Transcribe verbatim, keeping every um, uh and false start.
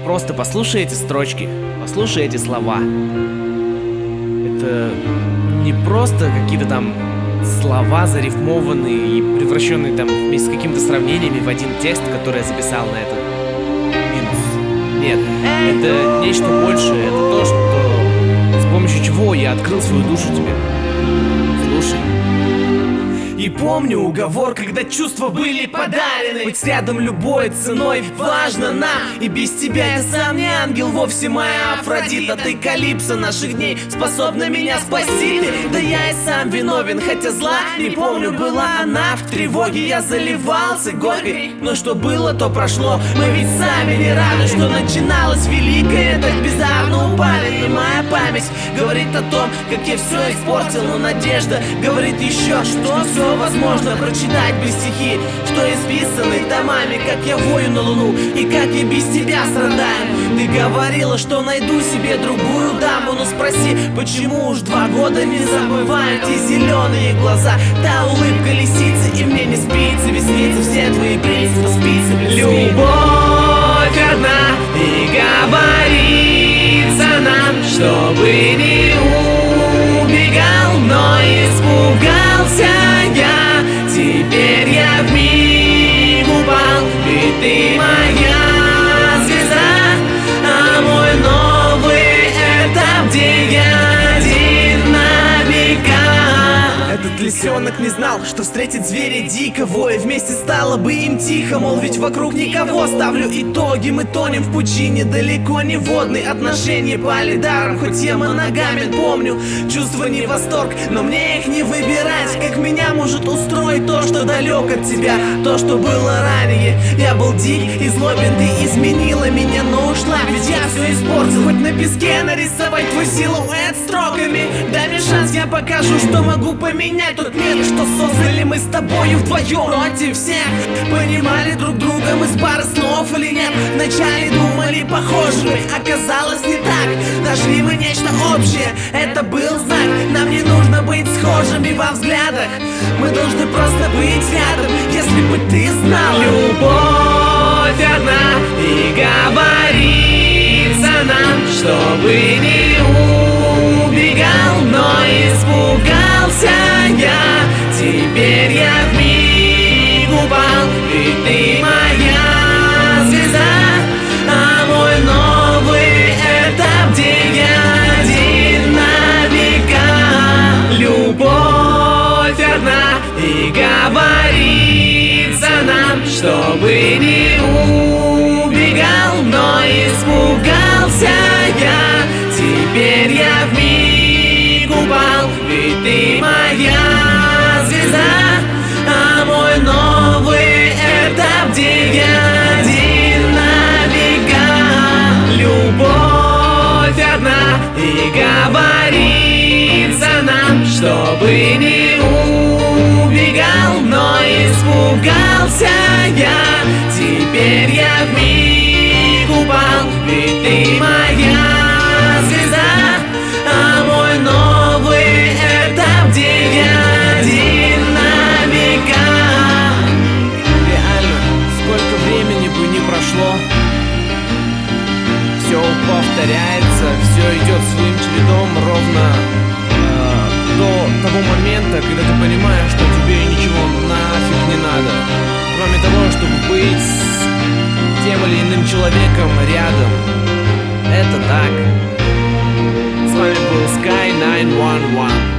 Просто послушай эти строчки, послушай эти слова. Это не просто какие-то там слова зарифмованные и превращенные там вместе с какими-то сравнениями в один текст, который я записал на этот минус. Нет, это нечто большее, это то, что с помощью чего я открыл свою душу тебе. Слушай. И помню уговор, когда чувства были подарены. Быть рядом любой ценой важно нам. И без тебя я сам не ангел, вовсе моя Афродита. Ты калипсо наших дней, способна меня спасти ты. Да я и сам виновен, хотя зла не помню. Была она в тревоге, я заливался горькой. Но что было, то прошло. Мы ведь сами не рады, что начиналось великое. Так бездарно упали, и моя память говорит о том, как я все испортил. Но надежда говорит еще, что все возможно прочитать без стихи, что исписаны томами, как я вою на луну и как я без тебя страдаю. Ты говорила, что найду себе другую даму, но спроси, почему уж два года не забывают те зеленые глаза, та улыбка лисицы, и мне не спится, ведь снится все твои принципы, спицы, блин. Любовь одна, и говорится нам, чтобы не убегал, но испугался я. Теперь я вмиг упал, ведь ты моя звезда, а мой новый этап, где я один на века. Этот лисенок не знал, что встретит зверя дикого, и вместе стало бы им тихо, мол, ведь вокруг никого. Ставлю итоги, мы тонем в пучине, далеко не водный. Отношения пали даром, хоть я моногамен. Помню, чувства не восторг, но мне их не выбирать. Как меня может устроить то, что далек от тебя, то, что было ранее. Я был дик и злобен, ты изменила меня, но ушла, ведь я все испортил. Хоть на песке нарисовать твой силуэт строками, дай мне шанс, я покажу, что могу поменять тот мир, что создали мы с тобою вдвоем против всех. Понимали друг друга мы с пары слов или нет? Вначале думали похожими, оказалось не так. Нашли мы нечто общее, это был знак. Нам не нужно быть схожими во взглядах, мы должны просто быть рядом, если бы ты знал. Любовь одна, и говорится нам, чтобы не убегал, но испугался я. Теперь я вмиг упал, ведь ты моя звезда, а мой новый этап, где я один на века. Любовь одна, и говорится нам, чтобы не убегал, но испугался я. Теперь я вмиг упал, ведь ты моя звезда, а мой новый этап, где я один на века. Любовь одна, и говорится нам, чтобы не убегал, но испугался я. Теперь я вмиг упал, ведь ты моя звезда, а мой новый этап, где я один на века. Реально, сколько времени бы не прошло, все повторяется, все идет своим чередом ровно э, до того момента, когда ты понимаешь, что тебе ничего нафиг не надо, кроме того, чтобы быть с тем или иным человеком рядом. Это так. С вами был Sky девятьсот одиннадцать.